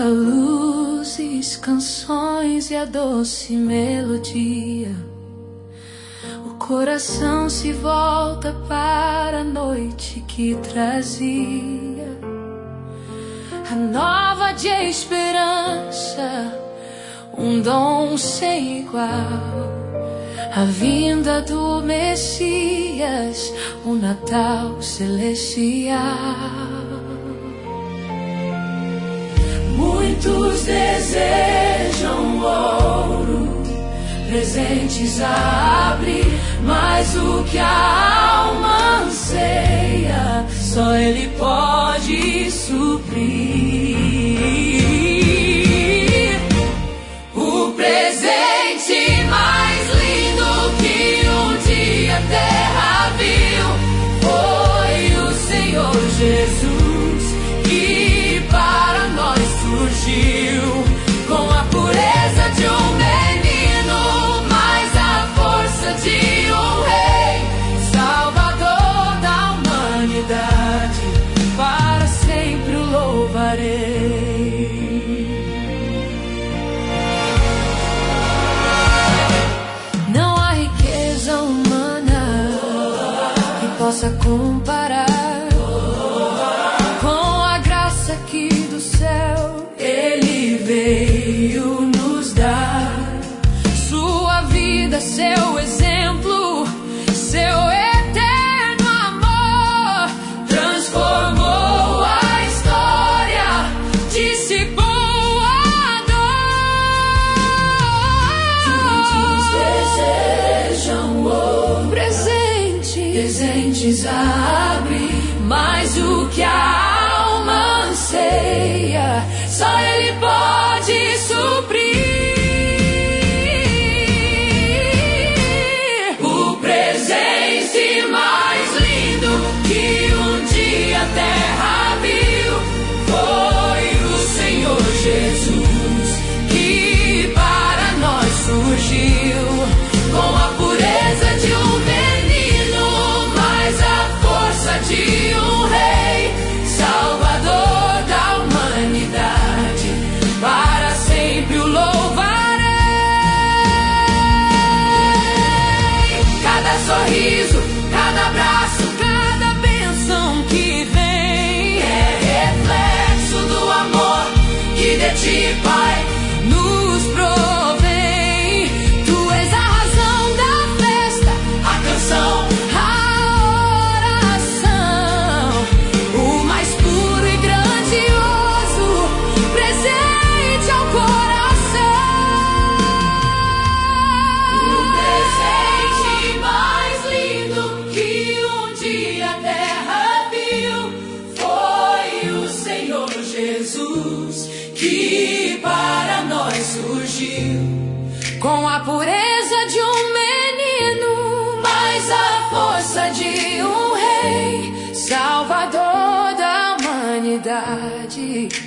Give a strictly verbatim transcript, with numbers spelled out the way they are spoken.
luzes, canções e a doce melodia. O coração se volta para a noite que trazia a nova de esperança, um dom sem igual, a vinda do Messias, o Natal celestial. Muitos desejam ouro, presentes a abrir, mas o que a alma anseia, só Ele pode suprir. O presente mais lindo que um dia a terra viu foi o Senhor Jesus, que para nós surgiu com a pureza de um menino, mais a força de um rei, salvador da humanidade, para sempre o louvarei. Não há riqueza humana que possa comparar com a graça que do céu Ele veio nos dar. Sua vida, seu exemplo, seu eterno amor transformou a história, dissipou a dor. Muitos desejam o presente, presentes a abrir, mas o que a alma anseia, só Ele pode suprir. O presente mais lindo que um dia a terra viu foi o Senhor Jesus, que para nós surgiu com a pureza de um menino, mais a força de um rei, salvador da humanidade, para sempre o louvarei. Cada sorriso, cada abraço, cada bênção que vem é reflexo do amor que de ti, Pai, nos provém. Tu és a razão da festa, a canção, a oração, o mais puro e grandioso presente ao coração. O presente mais lindo que um dia a terra viu foi o Senhor Jesus, que para nós surgiu com a pureza de um menino, mais a força de um rei, salvador da humanidade,